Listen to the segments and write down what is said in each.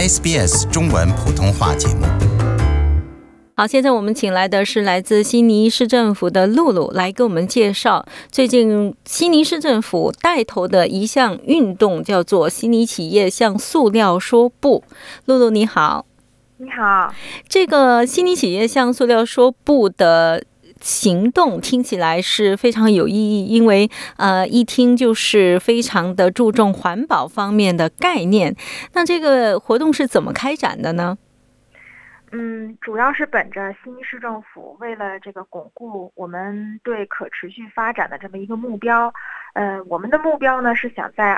SBS 中文普通话节目。 好，现在我们请来的是来自悉尼市政府的露露，来给我们介绍最近悉尼市政府带头的一项运动，叫做悉尼企业向塑料说不。露露你好。 你好。 这个悉尼企业向塑料说不的行动听起来是非常有意义，因为一听就是非常的注重环保方面的概念。那这个活动是怎么开展的呢？ 主要是本着悉尼市政府为了这个巩固我们对可持续发展的这么一个目标，我们的目标呢是想在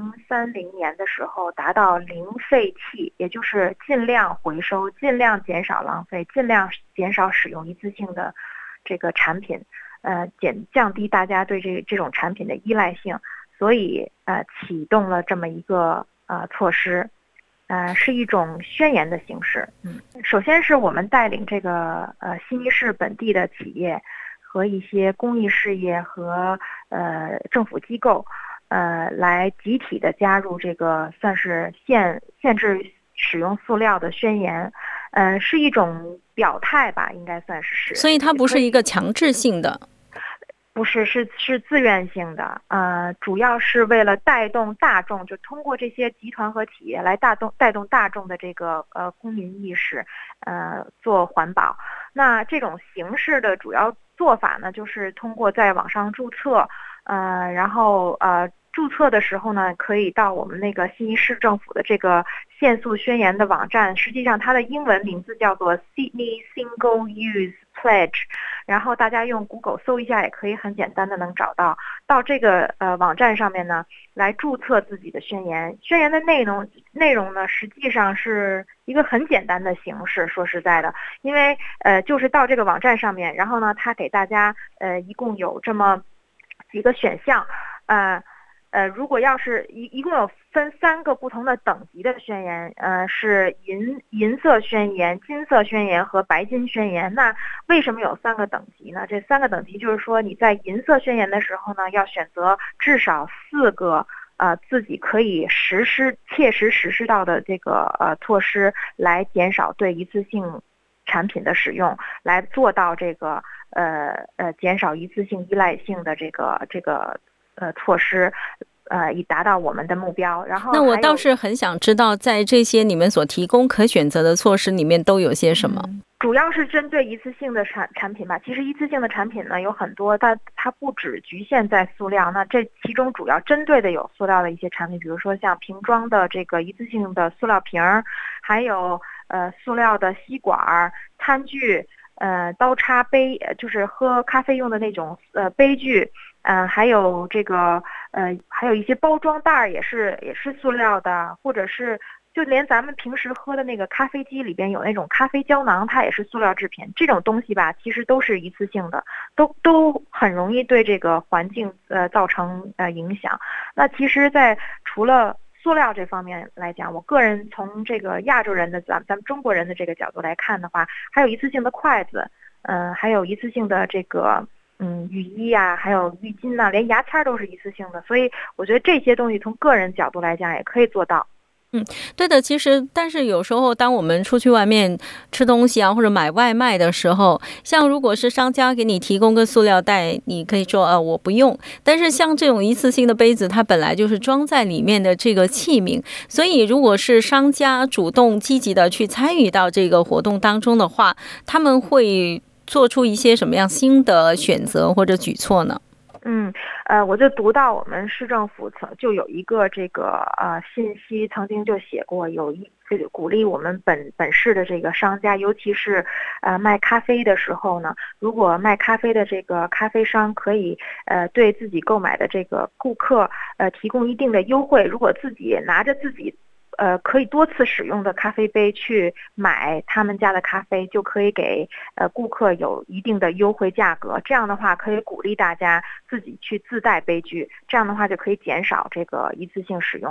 2030年的时候达到零废弃，也就是尽量回收、尽量减少浪费、尽量减少使用一次性的这个产品，降低大家对这种产品的依赖性，所以启动了这么一个措施。是一种宣言的形式。首先是我们带领这个悉尼市本地的企业和一些公益事业和政府机构，来集体的加入这个算是限制使用塑料的宣言，是一种表态吧，应该算是。 所以它不是一个强制性的。 不是，是自愿性的，主要是为了带动大众，就通过这些集团和企业来带动大众的这个公民意识，做环保。那这种形式的主要做法呢，就是通过在网上注册，然后注册的时候呢，可以到我们那个悉尼市政府的这个限塑宣言的网站，实际上它的英文名字叫做 Sydney Single Use Pledge， 然后大家用 Google 搜一下也可以很简单的能找到。到这个网站上面呢，来注册自己的宣言。宣言的内容呢，实际上是一个很简单的形式，说实在的，因为就是到这个网站上面，然后呢，它给大家一共有这么几个选项，如果要是一共有分3个不同的等级的宣言，是银色宣言、金色宣言和白金宣言。那为什么有3个等级呢？这3个等级就是说，你在银色宣言的时候呢，要选择至少4个自己可以切实实施到的这个措施，来减少对一次性产品的使用，来做到这个减少一次性依赖性的这个措施，以达到我们的目标。然后，那我倒是很想知道，在这些你们所提供可选择的措施里面都有些什么？ 主要是针对一次性的产品吧。其实一次性的产品呢有很多，但它不只局限在塑料。那这其中主要针对的有塑料的一些产品，比如说像瓶装的这个一次性的塑料瓶，还有塑料的吸管、餐具、刀叉杯，就是喝咖啡用的那种杯具。还有这个还有一些包装袋也是塑料的，或者是就连咱们平时喝的那个咖啡机里边有那种咖啡胶囊，它也是塑料制品。这种东西吧，其实都是一次性的，都很容易对这个环境造成影响。那其实在除了塑料这方面来讲，我个人从这个亚洲人的咱们中国人的这个角度来看的话，还有一次性的筷子，还有一次性的这个雨衣啊，还有浴巾啊，连牙签都是一次性的。所以我觉得这些东西从个人角度来讲也可以做到。 对的，其实但是有时候当我们出去外面吃东西啊，或者买外卖的时候，像如果是商家给你提供个塑料袋，你可以说我不用。但是像这种一次性的杯子，它本来就是装在里面的这个器皿，所以如果是商家主动积极的去参与到这个活动当中的话，他们会做出一些什么样新的选择或者举措呢？ 我就读到我们市政府就有一个这个信息，曾经就写过，这个鼓励我们本市的这个商家，尤其是卖咖啡的时候呢，如果卖咖啡的这个咖啡商可以对自己购买的这个顾客提供一定的优惠，如果自己拿着自己可以多次使用的咖啡杯去买他们家的咖啡，就可以给顾客有一定的优惠价格。这样的话可以鼓励大家自己去自带杯具，这样的话就可以减少这个一次性使用了。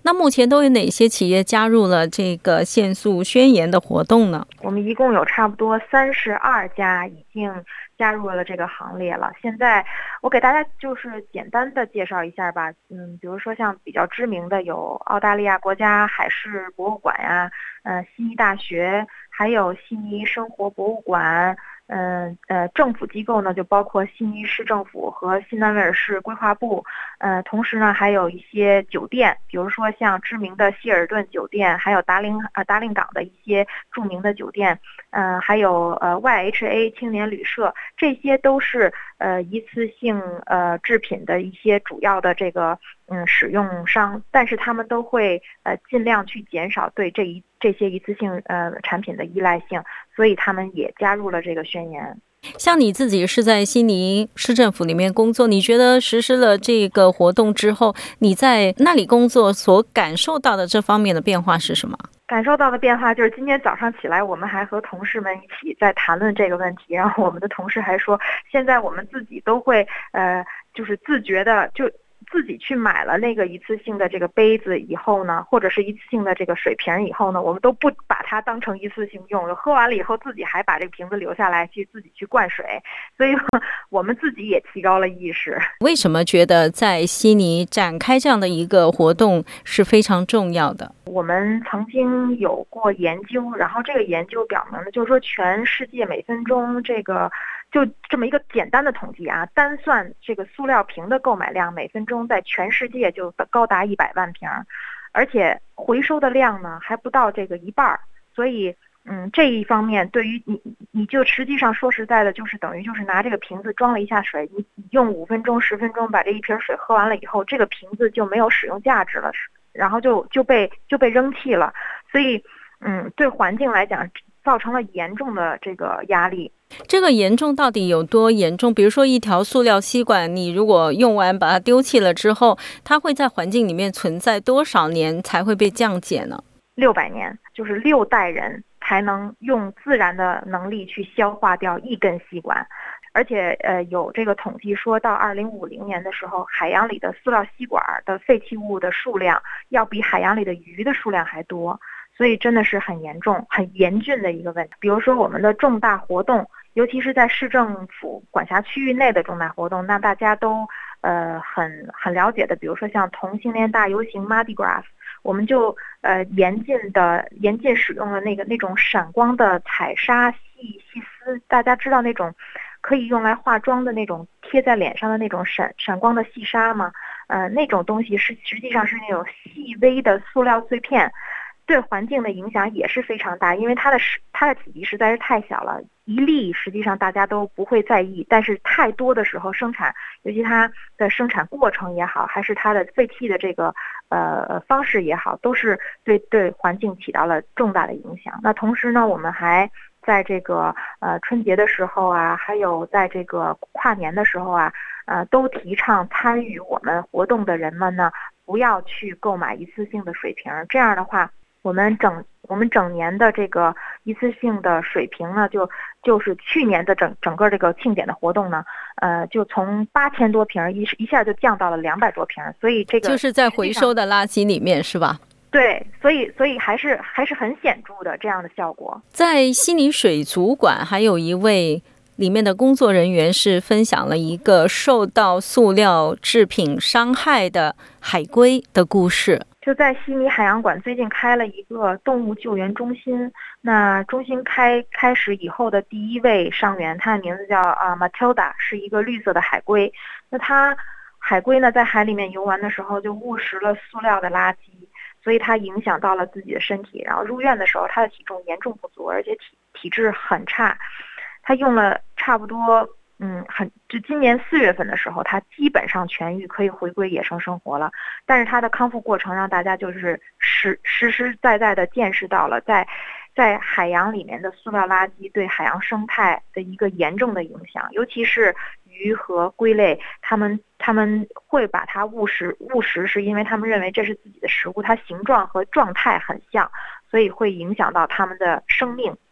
那目前都有哪些企业加入了这个限塑宣言的活动呢？ 我们一共有差不多32家已经加入了这个行列了。现在我给大家就是简单的介绍一下吧，比如说像比较知名的有澳大利亚国家海事博物馆呀，悉尼大学，还有悉尼生活博物馆。政府机构呢就包括悉尼市政府和新南威尔士规划部，同时呢还有一些酒店，比如说像知名的希尔顿酒店，还有达令港的一些著名的酒店，还有YHA 青年旅社，这些都是一次性制品的一些主要的这个使用商，但是他们都会尽量去减少对这些一次性产品的依赖性，所以他们也加入了这个宣言。 像你自己是在悉尼市政府里面工作，你觉得实施了这个活动之后，你在那里工作所感受到的这方面的变化是什么？ 感受到的变化就是今天早上起来，我们还和同事们一起在谈论这个问题，然后我们的同事还说，现在我们自己都会就是自觉的就自己去买了那个一次性的这个杯子以后呢，或者是一次性的这个水瓶以后呢，我们都不把它当成一次性用，喝完了以后自己还把这个瓶子留下来去自己去灌水，所以我们自己也提高了意识。 为什么觉得在悉尼展开这样的一个活动是非常重要的？ 我们曾经有过研究，然后这个研究表明呢，就是说全世界每分钟就这么一个简单的统计啊，单算这个塑料瓶的购买量，每分钟在全世界就高达100万瓶，而且回收的量呢还不到这个一半，所以这一方面对于你就实际上说实在的，就是等于就是拿这个瓶子装了一下水，你用5分钟10分钟把这一瓶水喝完了以后，这个瓶子就没有使用价值了，然后就被扔弃了，所以对环境来讲造成了严重的这个压力。 这个严重到底有多严重？比如说一条塑料吸管，你如果用完把它丢弃了之后，它会在环境里面存在多少年才会被降解呢 ？600年，就是6代人才能用自然的能力去消化掉一根吸管。而且有这个统计说到2050年的时候，海洋里的塑料吸管的废弃物的数量要比海洋里的鱼的数量还多，所以真的是很严重很严峻的一个问题。比如说我们的重大活动，尤其是在市政府管辖区域内的重大活动，那大家都很了解的，比如说像同性恋大游行 Mardi Gras， 我们就严禁使用了那种闪光的彩纱细丝，大家知道那种可以用来化妆的那种贴在脸上的那种闪光的细纱吗？那种东西实际上是那种细微的塑料碎片，对环境的影响也是非常大，因为它的体积实在是太小了，一粒实际上大家都不会在意，但是太多的时候生产，尤其它的生产过程也好，还是它的废弃的这个方式也好，都是对环境起到了重大的影响。那同时呢，我们还在这个春节的时候啊，还有在这个跨年的时候啊，都提倡参与我们活动的人们呢，不要去购买一次性的水瓶，这样的话我们整年的这个一次性的水瓶呢，就是去年的整个这个庆典的活动呢，就从8000多瓶一下就降到了200多瓶，所以这个就是在回收的垃圾里面是吧？ 对，所以还是很显著的这样的效果。 在悉尼水族馆还有一位里面的工作人员是分享了一个受到塑料制品伤害的海龟的故事。 就在悉尼海洋馆最近开了一个动物救援中心，那中心开始以后的第一位伤员，他的名字叫Matilda， 是一个绿色的海龟。那海龟呢在海里面游玩的时候就误食了塑料的垃圾，所以它影响到了自己的身体，然后入院的时候他的体重严重不足，而且体质很差。他用了差不多就今年4月份的时候，他基本上痊愈，可以回归野生生活了。但是他的康复过程让大家就是实在的见识到了在海洋里面的塑料垃圾对海洋生态的一个严重的影响，尤其是鱼和龟类，他们会把它误食，是因为他们认为这是自己的食物，它形状和状态很像，所以会影响到他们的生命。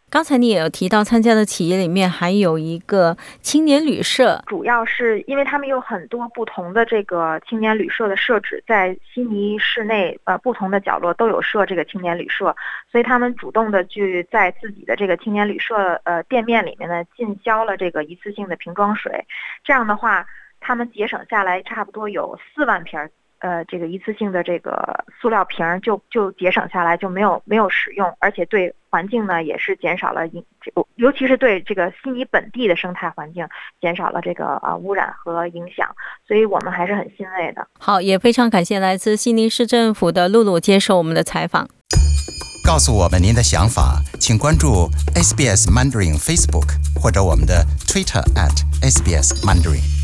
刚才你也有提到参加的企业里面还有一个青年旅社， 主要是因为他们有很多不同的这个青年旅社的设置，在悉尼市内不同的角落都有设这个青年旅社，所以他们主动的去在自己的这个青年旅社店面里面呢进销了这个一次性的瓶装水，这样的话他们节省下来差不多有4万瓶这个一次性的这个塑料瓶就节省下来，就没有使用，而且对环境呢也是减少了尤其是对这个悉尼本地的生态环境减少了这个污染和影响，所以我们还是很欣慰的。 好，也非常感谢来自悉尼市政府的露露接受我们的采访。 告诉我们您的想法，请关注 SBS Mandarin Facebook 或者我们的 Twitter @SBS Mandarin。